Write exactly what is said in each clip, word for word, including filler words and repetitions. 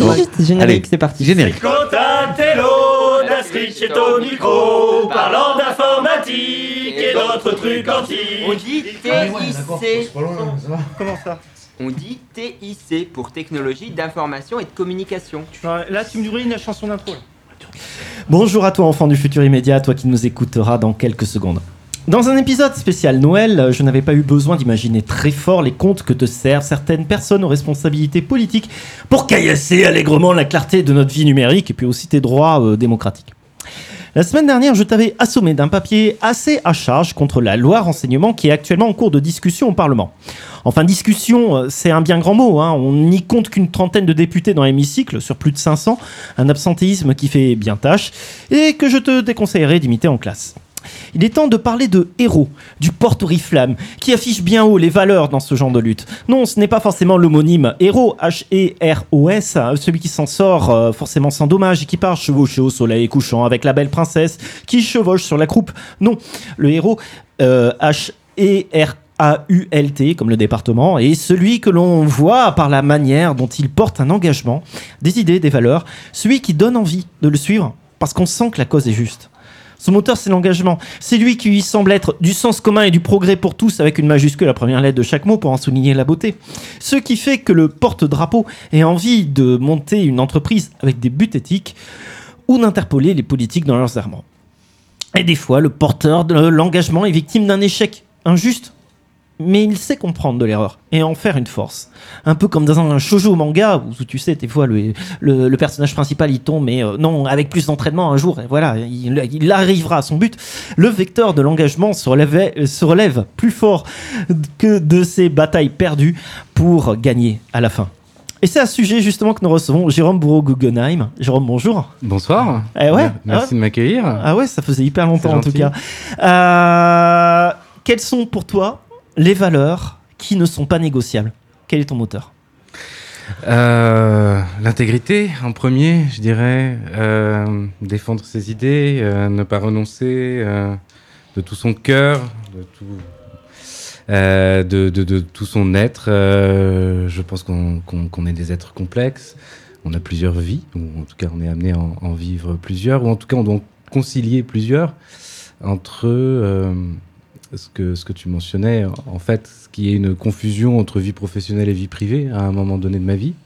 bon. Générique, Allez, c'est parti. Générique. Cotantello, d'Astrid est au micro, parlant d'informatique et d'autres trucs antiques. On dit T I C. Comment ça? On dit T I C pour technologie d'information et de communication. Là, tu me dirais une chanson d'intro. Bonjour à toi, enfant du futur immédiat, toi qui nous écouteras dans quelques secondes. Dans un épisode spécial Noël, je n'avais pas eu besoin d'imaginer très fort les contes que te servent certaines personnes aux responsabilités politiques pour caillasser allègrement la clarté de notre vie numérique et puis aussi tes droits euh, démocratiques. La semaine dernière, je t'avais assommé d'un papier assez à charge contre la loi renseignement qui est actuellement en cours de discussion au Parlement. Enfin, discussion, c'est un bien grand mot, hein. On n'y compte qu'une trentaine de députés dans l'hémicycle, sur plus de cinq cents, un absentéisme qui fait bien tâche, et que je te déconseillerais d'imiter en classe. Il est temps de parler de héros, du porte-oriflamme, qui affiche bien haut les valeurs dans ce genre de lutte. Non, ce n'est pas forcément l'homonyme héros, H E R O S, celui qui s'en sort euh, forcément sans dommage et qui part chevaucher au soleil couchant avec la belle princesse qui chevauche sur la croupe. Non, le héros, euh, H E R A U L T, comme le département, est celui que l'on voit par la manière dont il porte un engagement, des idées, des valeurs, celui qui donne envie de le suivre parce qu'on sent que la cause est juste. Son moteur, c'est l'engagement. C'est lui qui lui semble être du sens commun et du progrès pour tous, avec une majuscule à la première lettre de chaque mot pour en souligner la beauté. Ce qui fait que le porte-drapeau ait envie de monter une entreprise avec des buts éthiques ou d'interpeller les politiques dans leurs errements. Et des fois, le porteur de l'engagement est victime d'un échec injuste, mais il sait comprendre de l'erreur et en faire une force. Un peu comme dans un shoujo manga où tu sais, des fois, le, le, le personnage principal il tombe, mais euh, non, avec plus d'entraînement un jour, et voilà, il, il arrivera à son but. Le vecteur de l'engagement se, relève, se relève plus fort que de ses batailles perdues pour gagner à la fin. Et c'est à ce sujet justement que nous recevons Jérôme Bourreau-Guggenheim. Jérôme, bonjour. Bonsoir. Eh ouais, Merci ah, de m'accueillir. Ah ouais, ça faisait hyper longtemps en tout gentil. cas. Euh, quelles sont pour toi les valeurs qui ne sont pas négociables? Quel est ton moteur? euh, L'intégrité en premier, je dirais. Euh, défendre ses idées, euh, ne pas renoncer euh, de tout son cœur, de tout, euh, de, de, de tout son être. Euh, je pense qu'on, qu'on, qu'on est des êtres complexes. On a plusieurs vies, ou en tout cas on est amené à en, en vivre plusieurs, ou en tout cas on doit concilier plusieurs entre euh, ce que, ce que tu mentionnais, en fait, ce qui est une confusion entre vie professionnelle et vie privée à un moment donné de ma vie,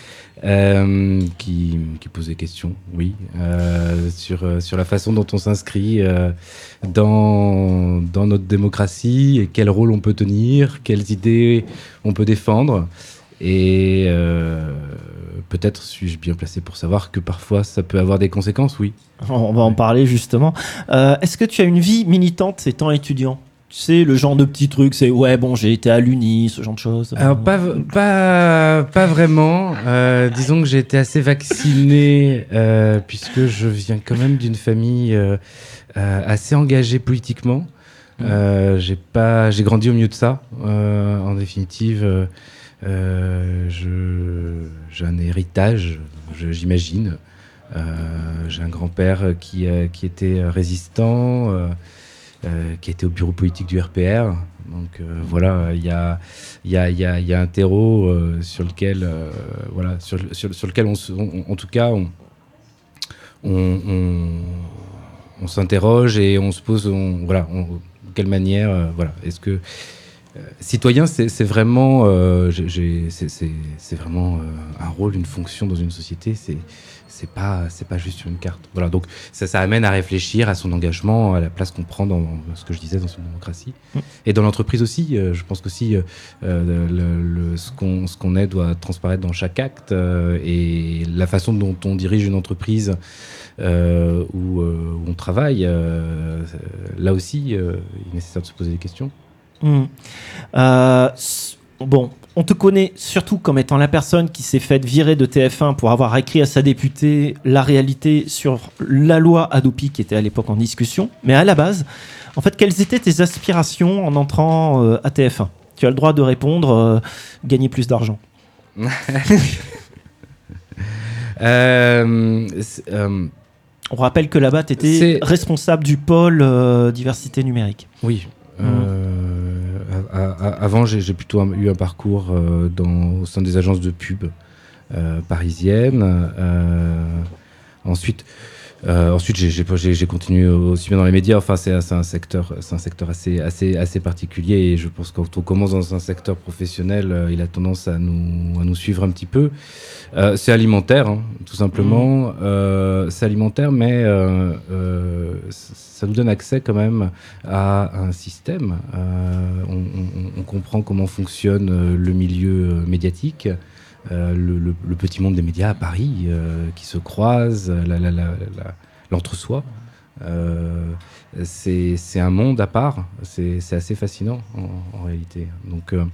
euh, qui, qui posait question, oui, euh, sur, sur la façon dont on s'inscrit euh, dans, dans notre démocratie et quel rôle on peut tenir, quelles idées on peut défendre. Et euh, peut-être suis-je bien placé pour savoir que parfois ça peut avoir des conséquences, oui. On va en parler justement. Euh, est-ce que tu as une vie militante étant étudiant? Tu sais, le genre de petits trucs, c'est ouais, bon, j'ai été à l'Uni, ce genre de choses. Alors, pas, pas, pas vraiment. Euh, disons que j'ai été assez vacciné, euh, puisque je viens quand même d'une famille euh, euh, assez engagée politiquement. Euh, j'ai, pas, j'ai grandi au milieu de ça, euh, en définitive. Euh, euh, je, j'ai un héritage, je, j'imagine. Euh, j'ai un grand-père qui, euh, qui était résistant. Euh, Euh, qui était au bureau politique du R P R. Donc euh, voilà, il y a, y, a, y, a, y a un terreau euh, sur lequel, euh, voilà, sur, sur, sur lequel on, on, en tout cas, on, on, on, on s'interroge et on se pose, on, voilà, on, de quelle manière, euh, voilà, est-ce que euh, citoyen, c'est, c'est vraiment, euh, j'ai, j'ai, c'est, c'est, c'est vraiment euh, un rôle, une fonction dans une société. C'est c'est pas c'est pas juste sur une carte. Voilà, donc ça ça amène à réfléchir à son engagement, à la place qu'on prend dans ce que je disais dans une démocratie mmh. et dans l'entreprise aussi. Euh, je pense qu'aussi euh, le, le, ce qu'on ce qu'on est doit transparaître dans chaque acte euh, et la façon dont on dirige une entreprise euh, où, euh, où on travaille. Euh, là aussi, euh, il est nécessaire de se poser des questions. Mmh. Euh, bon. On te connaît surtout comme étant la personne qui s'est faite virer de T F un pour avoir écrit à sa députée la réalité sur la loi Hadopi qui était à l'époque en discussion. Mais à la base, en fait, quelles étaient tes aspirations en entrant euh, à T F un? Tu as le droit de répondre euh, gagner plus d'argent. euh, euh, On rappelle que là-bas, tu étais responsable du pôle euh, diversité numérique. Oui. Mmh. Euh, à, à, avant, j'ai, j'ai plutôt eu un parcours euh, dans, au sein des agences de pub, euh, parisienne. Euh, ensuite, euh, ensuite j'ai, j'ai, j'ai continué aussi bien dans les médias. Enfin, c'est, c'est un secteur, c'est un secteur assez, assez, assez particulier. Et je pense que quand on commence dans un secteur professionnel, euh, il a tendance à nous, à nous suivre un petit peu. Euh, c'est alimentaire, hein, tout simplement. Mmh. Euh, c'est alimentaire, mais euh, euh, ça nous donne accès quand même à un système. Euh, on, on, on comprend comment fonctionne le milieu médiatique, euh, le, le, le petit monde des médias à Paris euh, qui se croisent, la, la, la, la, l'entre-soi. Euh, c'est, c'est un monde à part. C'est, c'est assez fascinant en, en réalité. Donc, euh,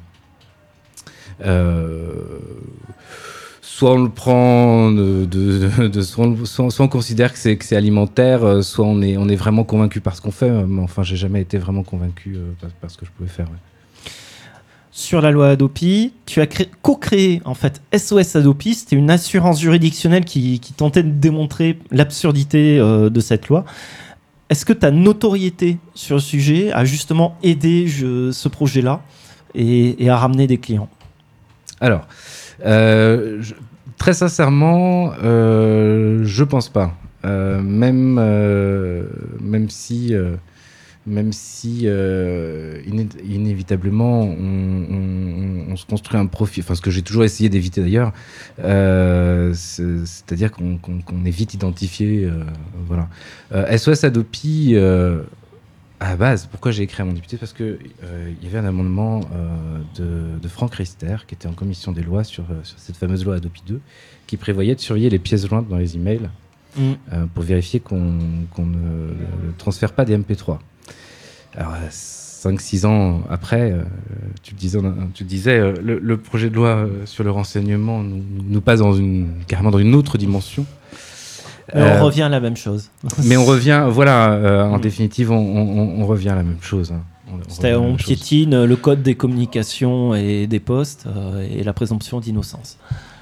euh, soit on le prend de, de, de, de soit, on, soit, soit on considère que c'est, que c'est alimentaire, soit on est, on est vraiment convaincu par ce qu'on fait. Mais enfin, j'ai jamais été vraiment convaincu euh, par, par ce que je pouvais faire. Ouais. Sur la loi Hadopi, tu as créé, co-créé en fait S O S Hadopi. C'était une assurance juridictionnelle qui, qui tentait de démontrer l'absurdité euh, de cette loi. Est-ce que ta notoriété sur le sujet a justement aidé je, ce projet-là et, et à ramener des clients ? Alors. Euh, je, très sincèrement, euh, je pense pas. Euh, même, euh, même si, euh, même si euh, iné- inévitablement, on, on, on se construit un profil. Enfin, ce que j'ai toujours essayé d'éviter d'ailleurs, euh, c'est, c'est-à-dire qu'on, qu'on, qu'on est vite identifié. Euh, voilà. Euh, S O S Hadopi. Euh, À la base, pourquoi j'ai écrit à mon député ? Parce qu'il euh, y avait un amendement euh, de, de Franck Riester, qui était en commission des lois sur, euh, sur cette fameuse loi Hadopi deux, qui prévoyait de surveiller les pièces jointes dans les emails mmh. euh, pour vérifier qu'on, qu'on ne, ne transfère pas des M P trois. Alors, cinq six ans après, euh, tu le disais, tu le disais euh, le, le projet de loi euh, sur le renseignement nous, nous passe dans une, carrément dans une autre dimension. Mais euh, on revient à la même chose. Mais on revient, voilà, euh, en mmh. définitive, on, on, on revient à la même chose. Hein. On, C'est-à-dire, on piétine chose. Le code des communications et des postes euh, et la présomption d'innocence.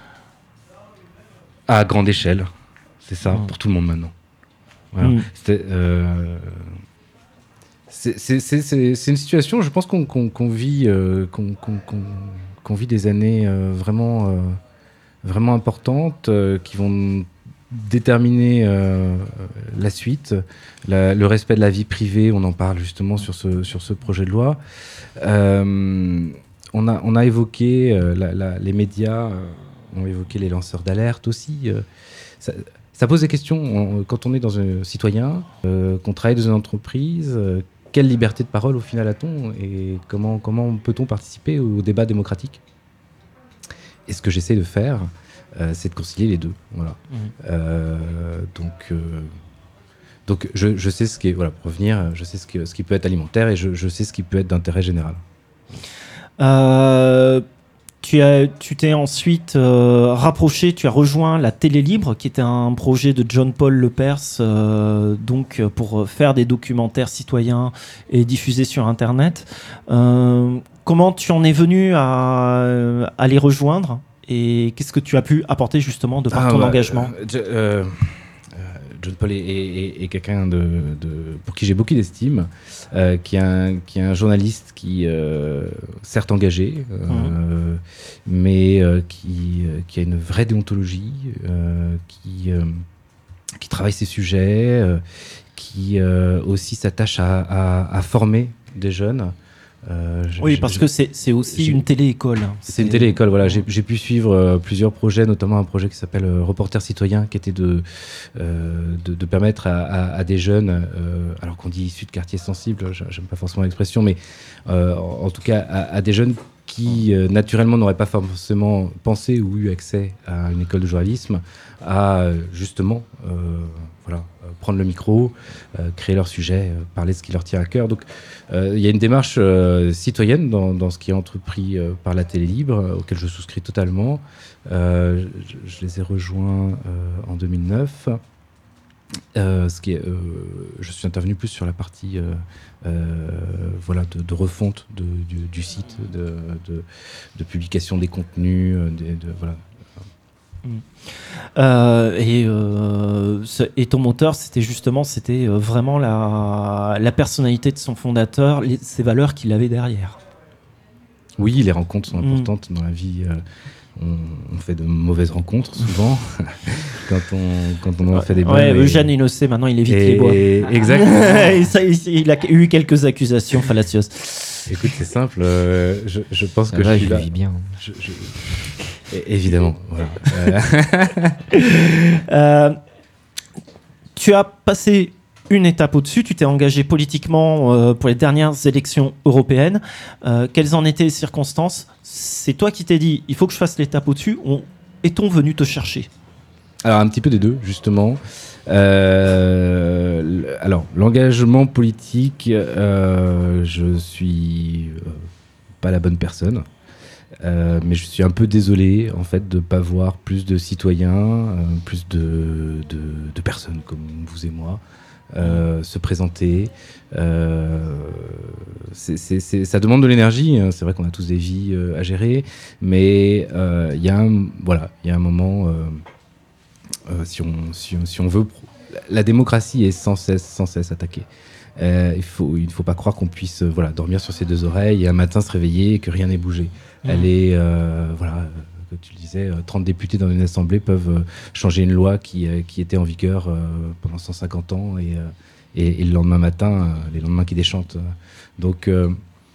À grande échelle, c'est ça, mmh. pour tout le monde maintenant. Voilà. Mmh. Euh, c'est, c'est, c'est, c'est, c'est une situation, je pense qu'on, qu'on, qu'on, vit, euh, qu'on, qu'on, qu'on, qu'on vit des années euh, vraiment, euh, vraiment importantes euh, qui vont déterminer euh, la suite, la, le respect de la vie privée, on en parle justement sur ce, sur ce projet de loi. Euh, on, a, on a évoqué, euh, la, la, les médias euh, ont évoqué les lanceurs d'alerte aussi. Euh, ça, ça pose des questions. On, quand on est dans un citoyen, euh, qu'on travaille dans une entreprise, euh, quelle liberté de parole au final a-t-on et comment, comment peut-on participer au débat démocratique ? Et ce que j'essaie de faire, Euh, c'est de concilier les deux. Voilà. Mmh. Euh, donc, euh, donc je, je sais ce qui est, voilà, pour revenir, je sais ce qui, ce qui peut être alimentaire et je, je sais ce qui peut être d'intérêt général. Euh, tu, as, tu t'es ensuite euh, rapproché, tu as rejoint la Télé Libre, qui était un projet de John-Paul Lepers, euh, donc pour faire des documentaires citoyens et diffuser sur Internet. Euh, comment tu en es venu à, à les rejoindre ? Et qu'est-ce que tu as pu apporter justement de par ah, ton bah, engagement ? euh, euh, John Paul est, est, est quelqu'un de, de, pour qui j'ai beaucoup d'estime, euh, qui, est un, qui est un journaliste qui, euh, certes engagé, euh, mmh. mais euh, qui, qui a une vraie déontologie, euh, qui, euh, qui travaille ses sujets, euh, qui euh, aussi s'attache à, à, à former des jeunes. Euh, oui, parce que c'est, c'est aussi une télé-école. C'est, c'est une télé-école, voilà. J'ai, j'ai pu suivre euh, plusieurs projets, notamment un projet qui s'appelle euh, Reporter Citoyen, qui était de, euh, de, de permettre à, à, à des jeunes, euh, alors qu'on dit issus de quartiers sensibles, j'aime pas forcément l'expression, mais euh, en, en tout cas à, à des jeunes qui euh, naturellement n'auraient pas forcément pensé ou eu accès à une école de journalisme, à justement euh, voilà, prendre le micro, euh, créer leur sujet, euh, parler de ce qui leur tient à cœur. Donc il euh, y a une démarche euh, citoyenne dans, dans ce qui est entrepris euh, par la Télé Libre, euh, auquel je souscris totalement. Euh, je, je les ai rejoints euh, en deux mille neuf. Euh, ce qui est, euh, je suis intervenu plus sur la partie euh, euh, voilà, de, de refonte de, du, du site, de, de, de publication des contenus, de, de, voilà. Euh, et, euh, et ton moteur, c'était justement, c'était vraiment la, la personnalité de son fondateur, les, ces valeurs qu'il avait derrière. Oui, les rencontres sont importantes mmh. dans la vie, euh, on, on fait de mauvaises rencontres souvent quand on quand on en fait des bonnes. Ouais, et... Eugène, il le sait, maintenant il évite et, les bois. et, exactement. Et ça, il, il a eu quelques accusations fallacieuses. Écoute, c'est simple. Euh, je, je pense Ça que va, je suis je là. vis bien. Je, je... Et, évidemment. Voilà. Euh, Euh, tu as passé une étape au-dessus, tu t'es engagé politiquement euh, pour les dernières élections européennes. Euh, quelles en étaient les circonstances ? C'est toi qui t'es dit, il faut que je fasse l'étape au-dessus. On... Est-on venu te chercher ? Alors un petit peu des deux, justement. Euh, l- alors l'engagement politique, euh, je suis euh, pas la bonne personne. Euh, mais je suis un peu désolé en fait de pas voir plus de citoyens, euh, plus de, de, de personnes comme vous et moi euh, se présenter. Euh, c'est, c'est, c'est, ça demande de l'énergie. Hein. C'est vrai qu'on a tous des vies euh, à gérer, mais il euh, y a un, voilà, il y a un moment. Euh, euh, si on si on, si on veut, la démocratie est sans cesse sans cesse attaquée. Euh, il faut il ne faut pas croire qu'on puisse euh, voilà dormir sur ses deux oreilles et un matin se réveiller et que rien n'ait bougé. Elle est, euh, voilà, euh, comme tu le disais, euh, trente députés dans une assemblée peuvent euh, changer une loi qui, euh, qui était en vigueur euh, pendant cent cinquante ans et, euh, et, et le lendemain matin, euh, les lendemains qui déchantent. Euh, donc, euh,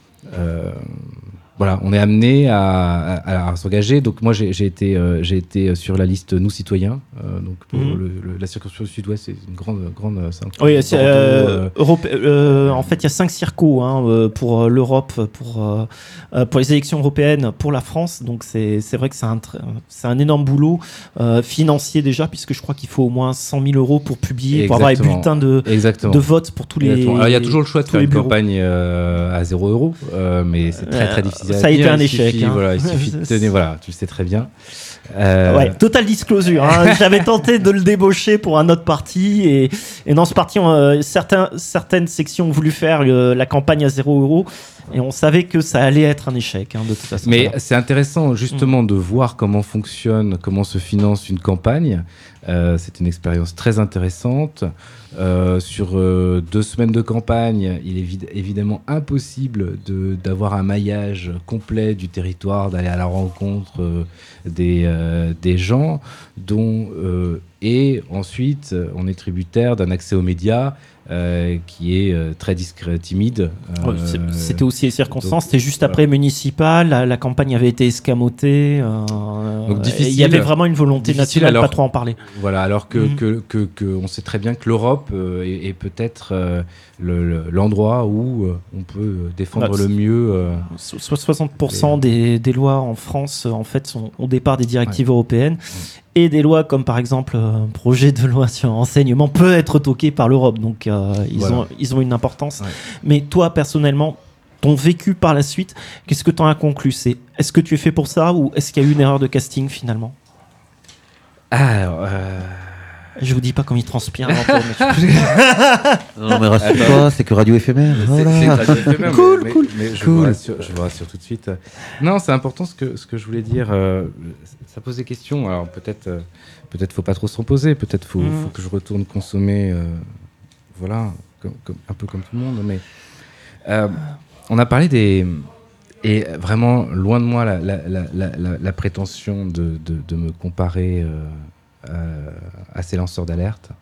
euh, voilà, on est amené à, à, à s'engager. Donc, moi, j'ai, j'ai, été, euh, j'ai été sur la liste Nous Citoyens. Euh, donc, pour mmh. le, le, la circonscription du Sud-Ouest, c'est une grande. grande c'est un oui, c'est, euh, Europe, euh, en fait, il y a cinq circos hein, pour l'Europe, pour, euh, pour les élections européennes, pour la France. Donc, c'est, c'est vrai que c'est un, c'est un énorme boulot euh, financier déjà, puisque je crois qu'il faut au moins cent mille euros pour publier, Exactement. pour avoir les bulletins de, de vote pour tous les. Alors, il y a toujours le choix de faire une campagne euh, à zéro euro, euh, mais c'est très, très difficile. Ça a été un il échec. Suffit, hein. Voilà, il suffit de tenir, voilà, tu le sais très bien. Euh... Ouais, total disclosure. Hein. J'avais tenté de le débaucher pour un autre parti et, et dans ce parti, on, euh, certains, certaines sections ont voulu faire euh, la campagne à zéro euro et on savait que ça allait être un échec hein, de toute façon. Mais voilà. C'est intéressant justement mmh. de voir comment fonctionne, comment se finance une campagne. Euh, c'est une expérience très intéressante. Euh, sur euh, deux semaines de campagne, il est vid- évidemment impossible de, d'avoir un maillage complet du territoire, d'aller à la rencontre euh, des, euh, des gens, dont, euh, et ensuite on est tributaire d'un accès aux médias euh, qui est euh, très discret, timide. Euh, ouais, c'était aussi les circonstances, donc, c'était juste voilà. après municipal, la, la campagne avait été escamotée, euh, donc difficile. Il y avait vraiment une volonté nationale de alors, pas trop en parler. Voilà, alors que, mmh. que, que, que on sait très bien que l'Europe euh, est, est peut-être euh, le, le, l'endroit où euh, on peut défendre bah, le mieux. Euh, soixante pour cent et... des, des lois en France, en fait, sont au départ des directives ouais. européennes. Ouais. Et des lois comme par exemple un projet de loi sur l'enseignement peut être toqué par l'Europe. Donc euh, ils, voilà. ont, ils ont une importance. Ouais. Mais toi, personnellement, ton vécu par la suite, qu'est-ce que tu en as conclu ? C'est, est-ce que tu es fait pour ça ou est-ce qu'il y a eu une erreur de casting finalement ? Alors... Euh... Je vous dis pas comme il transpire. Non mais rassure-toi, c'est que radio éphémère. Voilà. C'est, c'est radio éphémère cool, mais, cool. Mais, mais je, cool. Vous rassure, je vous rassure tout de suite. Non, c'est important ce que, ce que je voulais dire. Euh, ça pose des questions. Alors peut-être, euh, peut-être faut pas trop s'en poser. Peut-être faut, mmh. faut que je retourne consommer. Euh, voilà, comme, comme, un peu comme tout le monde. Mais euh, on a parlé des... Et vraiment, loin de moi la, la, la, la, la prétention de, de, de me comparer... Euh, Euh, à ces lanceurs d'alerte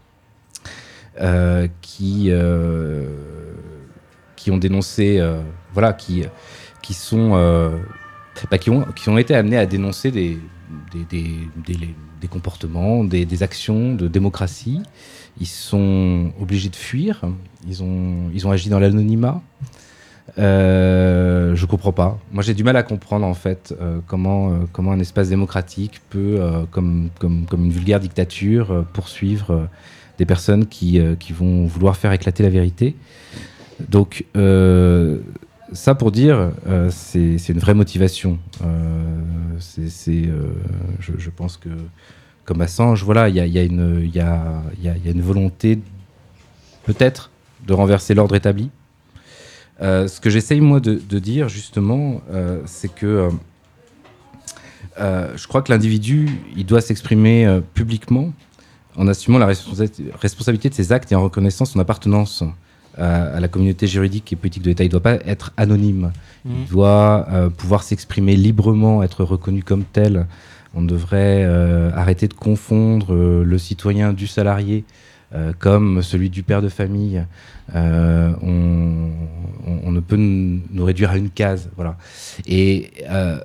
euh, qui euh, qui ont dénoncé euh, voilà qui qui sont euh, bah, qui ont qui ont été amenés à dénoncer des des des, des, des comportements des, des actions de démocratie. Ils sont obligés de fuir, ils ont ils ont agi dans l'anonymat. Euh, je comprends pas. Moi, j'ai du mal à comprendre en fait euh, comment euh, comment un espace démocratique peut, euh, comme comme comme une vulgaire dictature, euh, poursuivre euh, des personnes qui euh, qui vont vouloir faire éclater la vérité. Donc euh, ça pour dire, euh, c'est c'est une vraie motivation. Euh, c'est c'est euh, je, je pense que comme Assange, voilà, il y a il y a une il y a il y a il y a une volonté peut-être de renverser l'ordre établi. Euh, ce que j'essaye moi de, de dire justement, euh, c'est que euh, euh, je crois que l'individu, il doit s'exprimer euh, publiquement en assumant la responsa- responsabilité de ses actes et en reconnaissant son appartenance à, à la communauté juridique et politique de l'État. Il ne doit pas être anonyme. Mmh. Il doit euh, pouvoir s'exprimer librement, être reconnu comme tel. On devrait euh, arrêter de confondre euh, le citoyen du salarié euh, comme celui du père de famille. Euh, on, on, on ne peut n- nous réduire à une case. Voilà. Et euh,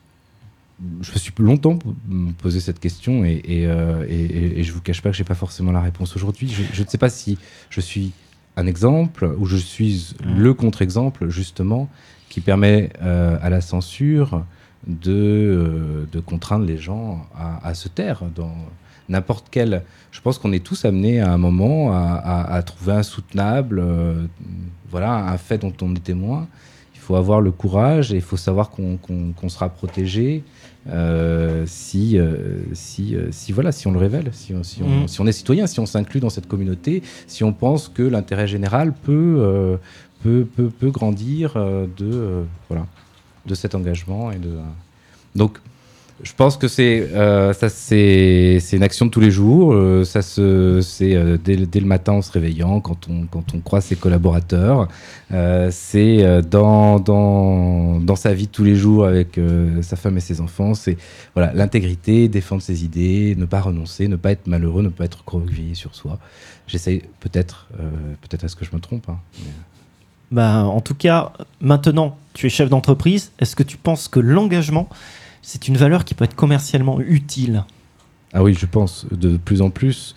je me suis longtemps p- posé cette question et, et, euh, et, et je ne vous cache pas que je n'ai pas forcément la réponse aujourd'hui. Je, je ne sais pas si je suis un exemple ou je suis le contre-exemple, justement, qui permet euh, à la censure de, euh, de contraindre les gens à, à se taire dans n'importe quel... Je pense qu'on est tous amenés à un moment à, à, à trouver insoutenable euh, voilà, un fait dont on est témoin. Il faut avoir le courage et il faut savoir qu'on, qu'on, qu'on sera protégé euh, si, euh, si, euh, si, voilà, si on le révèle, si on, si, on, Mmh. si on est citoyen, si on s'inclut dans cette communauté, si on pense que l'intérêt général peut, euh, peut, peut, peut grandir euh, de... Euh, voilà. de cet engagement et de euh, donc je pense que c'est euh, ça c'est c'est une action de tous les jours euh, ça se c'est euh, dès, dès le matin en se réveillant quand on quand on croise ses collaborateurs euh, c'est euh, dans dans dans sa vie de tous les jours avec euh, sa femme et ses enfants, c'est voilà l'intégrité, défendre ses idées, ne pas renoncer, ne pas être malheureux, ne pas être recroquevillé sur soi. J'essaye peut-être euh, peut-être est-ce que je me trompe hein, mais... Bah, en tout cas, maintenant, tu es chef d'entreprise. Est-ce que tu penses que l'engagement, c'est une valeur qui peut être commercialement utile ? Ah oui, je pense, de plus en plus.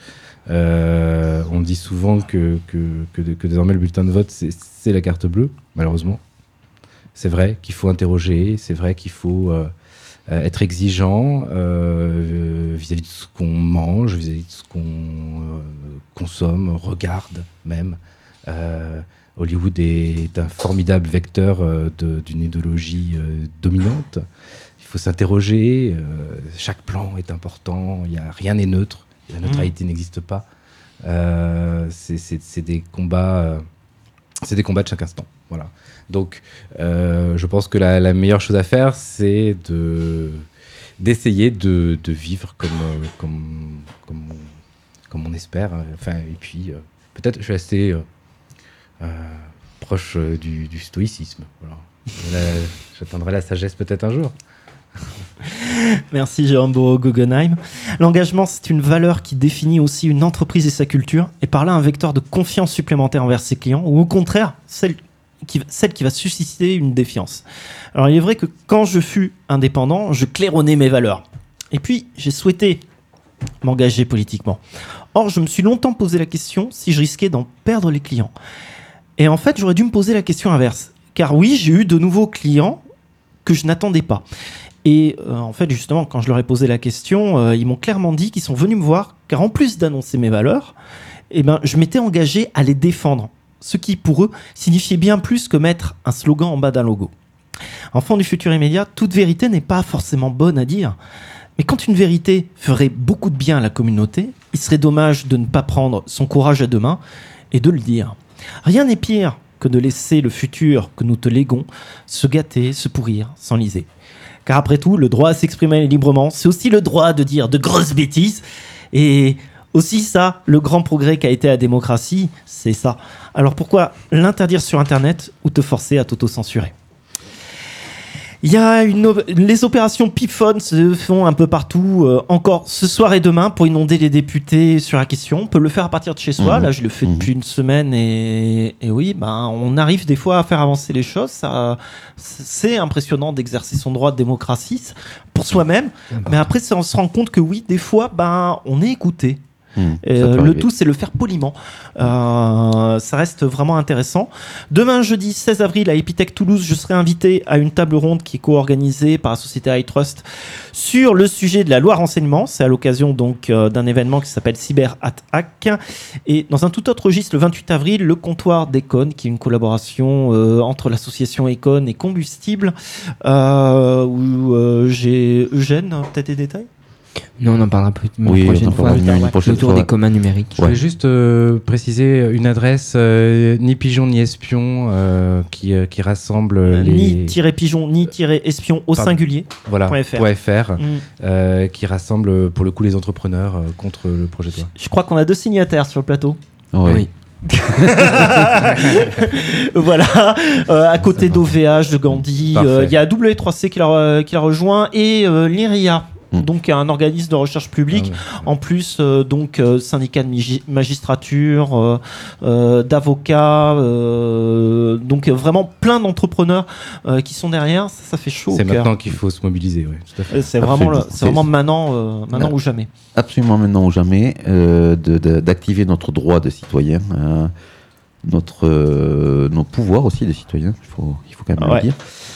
Euh, on dit souvent que, que, que, que désormais le bulletin de vote, c'est, c'est la carte bleue, malheureusement. C'est vrai qu'il faut interroger, c'est vrai qu'il faut euh, être exigeant euh, vis-à-vis de ce qu'on mange, vis-à-vis de ce qu'on euh, consomme, regarde même. Euh, Hollywood est un formidable vecteur euh, de, d'une idéologie euh, dominante. Il faut s'interroger. Euh, chaque plan est important. Il y a, rien n'est neutre. La neutralité mmh. n'existe pas. Euh, c'est, c'est, c'est des combats. Euh, c'est des combats de chaque instant. Voilà. Donc, euh, je pense que la, la meilleure chose à faire, c'est de d'essayer de, de vivre comme comme comme on, comme on espère. Enfin, et puis euh, peut-être je suis assez euh, Euh, proche euh, du, du stoïcisme. Voilà. Là, j'atteindrai la sagesse peut-être un jour. Merci Jérôme Bourreau-Guggenheim. L'engagement, c'est une valeur qui définit aussi une entreprise et sa culture, et par là un vecteur de confiance supplémentaire envers ses clients, ou au contraire, celle qui, celle qui va susciter une défiance. Alors il est vrai que quand je fus indépendant, je claironnais mes valeurs. Et puis, j'ai souhaité m'engager politiquement. Or, je me suis longtemps posé la question si je risquais d'en perdre les clients. Et en fait, j'aurais dû me poser la question inverse. Car oui, j'ai eu de nouveaux clients que je n'attendais pas. Et euh, en fait, justement, quand je leur ai posé la question, euh, ils m'ont clairement dit qu'ils sont venus me voir, car en plus d'annoncer mes valeurs, eh ben, je m'étais engagé à les défendre. Ce qui, pour eux, signifiait bien plus que mettre un slogan en bas d'un logo. Enfant du futur immédiat, toute vérité n'est pas forcément bonne à dire. Mais quand une vérité ferait beaucoup de bien à la communauté, il serait dommage de ne pas prendre son courage à deux mains et de le dire. Rien n'est pire que de laisser le futur que nous te léguons se gâter, se pourrir, s'enliser. Car après tout, le droit à s'exprimer librement, c'est aussi le droit de dire de grosses bêtises. Et aussi ça, le grand progrès qu'a été la démocratie, c'est ça. Alors pourquoi l'interdire sur Internet ou te forcer à t'auto-censurer ? Il y a une, les opérations Pipphone se font un peu partout, euh, encore ce soir et demain, pour inonder les députés sur la question. On peut le faire à partir de chez soi. Mmh. Là, je le fais mmh. depuis une semaine et, et oui, ben, on arrive des fois à faire avancer les choses. Ça, c'est impressionnant d'exercer son droit de démocratie pour soi-même. Mmh. Mais après, on se rend compte que oui, des fois, ben, on est écouté. Mmh, euh, le tout, c'est le faire poliment. Euh, ça reste vraiment intéressant. Demain, jeudi seize avril, à Epitech Toulouse, je serai invité à une table ronde qui est co-organisée par la société iTrust sur le sujet de la loi renseignement. C'est à l'occasion donc euh, d'un événement qui s'appelle Cyber Attack. Et dans un tout autre registre, le vingt-huit avril, le comptoir d'Econ, qui est une collaboration euh, entre l'association Econ et Combustible, euh, où euh, j'ai Eugène, peut-être des détails. Non, on en parlera plus une oui, prochaine fois, une, une prochaine autour fois. des communs numériques. Je voulais ouais. juste euh, préciser une adresse euh, ni pigeon ni espion euh, qui, euh, qui rassemble euh, les... Ni-pigeon ni-espion au Pardon. singulier. Voilà, .fr, .fr mm. euh, qui rassemble pour le coup les entrepreneurs euh, contre le projet de loi. Je crois qu'on a deux signataires sur le plateau. Oui. oui. Voilà, euh, à côté d'O V H, de Gandhi, il Parfait. euh, y a W trois C qui l'a, qui l'a rejoint et euh, l'I R I A. Mm. Donc un organisme de recherche publique, Ah ouais. en plus euh, donc euh, syndicat de migi- magistrature, euh, euh, d'avocats, euh, donc euh, vraiment plein d'entrepreneurs euh, qui sont derrière. Ça, ça fait chaud C'est au cœur. maintenant qu'il faut se mobiliser, oui, tout à fait. Euh, C'est vraiment, le- Absolument. c'est vraiment C'est- maintenant, euh, maintenant Ouais. ou jamais. Absolument maintenant ou jamais, euh, de- de- d'activer notre droit de citoyen, euh, notre, euh, nos pouvoirs aussi de citoyen, il faut, il faut quand même Ouais. le dire.